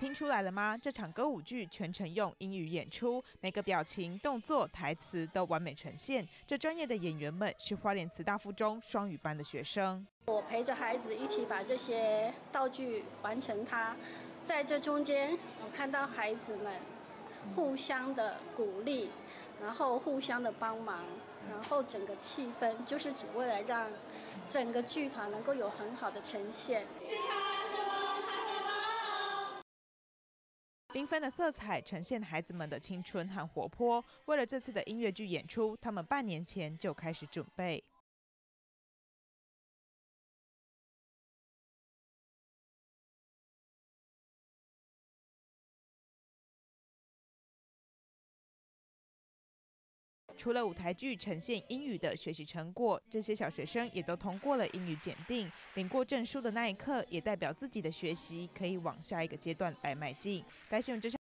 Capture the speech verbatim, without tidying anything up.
听出来了吗？这场歌舞剧全程用英语演出，每个表情、动作、台词都完美呈现。这专业的演员们是花莲慈大附中双语班的学生。 我陪着孩子一起把这些道具完成它，在这中间，我看到孩子们互相的鼓励，然后互相的帮忙，然后整个气氛就是只为了让整个剧团能够有很好的呈现。 缤纷的色彩呈现孩子们的青春和活泼。为了这次的音乐剧演出，他们半年前就开始准备。除了舞台剧呈现英语的学习成果，这些小学生也都通过了英语检定。领过证书的那一刻，也代表自己的学习可以往下一个阶段来迈进。来使用这项